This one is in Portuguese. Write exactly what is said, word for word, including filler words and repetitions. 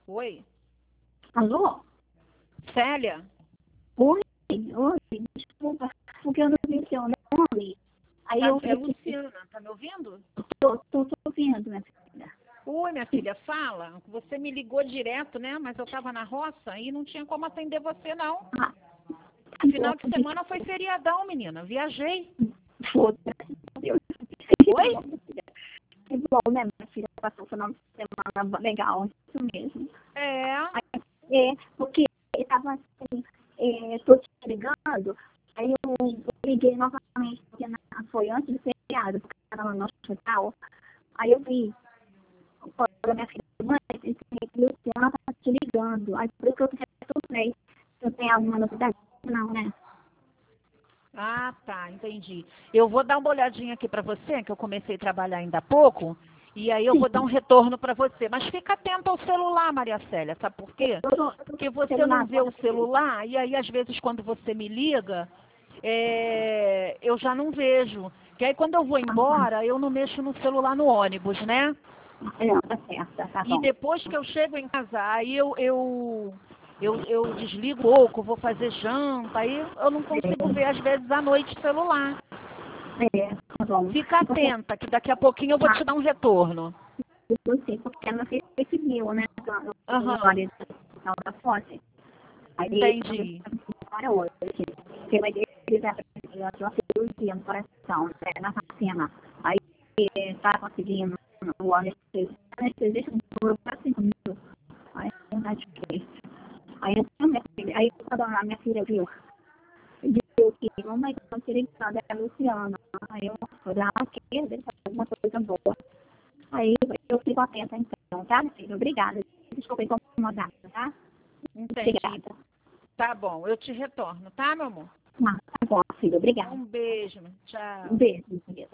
Oi, Alô? Célia? Oi, oi, desculpa, porque eu não vi seu nome. Aí Tá, eu é vi que Luciana, tá me ouvindo? tô, tô, tô ouvindo, minha filha. Oi, minha filha, fala. Você me ligou direto, né? Mas eu tava na roça e não tinha como atender você, não. Ah, Final de semana foi feriadão, menina. Viajei. Foda, graças a Deus. Oi? Que bom, né, minha filha? Passou o final de semana legal, isso mesmo. É. Aí, é, porque eu tava assim, é, tô te ligando, aí eu, eu liguei novamente, porque na, foi antes do feriado, porque eu tava no hospital. Aí eu vi, a minha filha, mãe, esse Luciana tá te ligando. Aí por isso que eu te retornei. Você tem alguma novidade? Não, né? Ah, tá, entendi. Eu vou dar uma olhadinha aqui pra você, que eu comecei a trabalhar ainda há pouco, e aí eu Sim, vou dar um retorno pra você. Mas fica atento ao celular, Maria Célia, sabe por quê? eu tô, eu tô com Porque o você celular não vê o agora aqui. celular, e aí às vezes quando você me liga, é, eu já não vejo. Que aí quando eu vou Aham. embora, eu não mexo no celular no ônibus, né? Não, tá certo, tá E bom. depois que eu chego em casa, aí eu, eu, eu, eu desligo um pouco, vou fazer janta, aí eu não consigo ver às vezes à noite o celular. É, tá bom. Fica Porque, atenta, que daqui a pouquinho eu vou ah, te dar um retorno. eu sei, porque ela fez esse viu, né? O Aham, usuário da foto. Aí, eu vou entendi. para hoje. Porque vai ter que fazer uma cirurgia no coração, né? Na vacina. Aí, tá conseguindo o anestesia. Anestesia por quase cinco minutos. Aí, tá difícil. Aí, eu, minha filha, aí, quando a minha filha viu, viu que, mamãe, eu tirei ligada, é a Luciana. Aí, eu falei, ah, ok, deixa eu fazer alguma coisa boa. Aí, eu fico atenta, então, tá, minha filha? Obrigada. Desculpa incomodar, tá? Entendi. Obrigada. Tá bom, eu te retorno, tá, meu amor? Ah, tá bom, filho. Obrigada. Um beijo, Um tchau. beijo, meu querido.